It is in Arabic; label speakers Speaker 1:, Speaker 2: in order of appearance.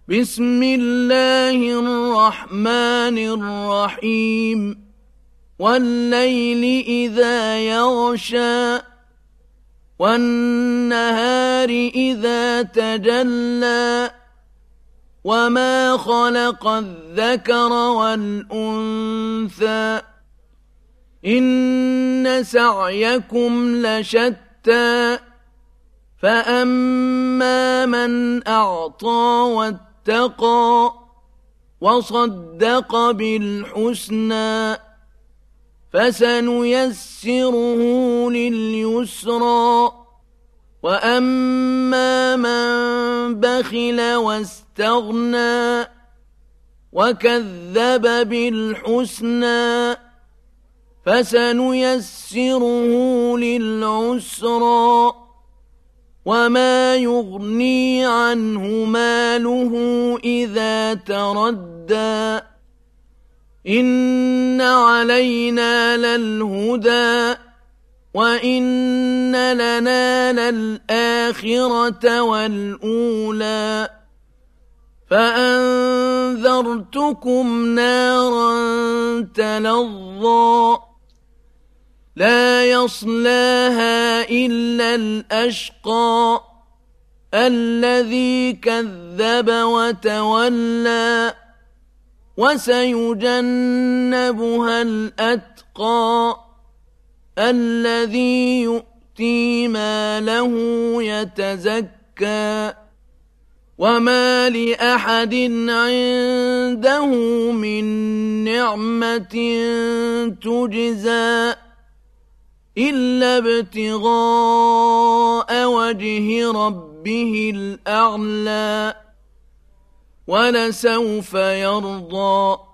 Speaker 1: بسم الله الرحمن الرحيم والليل إذا يغشى والنهار إذا تجلى وما خلق الذكر والأنثى إن سعيكم لشتى فأما من أعطى واتقى وصدق بالحسنى فسنيسره لليسرى وأما من بخل واستغنى وكذب بالحسنى فسنيسره للعسرى وما يغني عنه ماله إذا تردى إن علينا للهدى وإن لنا للآخرة والأولى فأنذرتكم نارا تلظى لا يصلاها إلا الأشقى الذي كذب وتولى وسيجنبها الأتقى الذي يؤتي ماله يتزكى وما لأحد عنده من نعمة تجزى إلا ابتغاء وجه ربه الأعلى ولسوف يرضى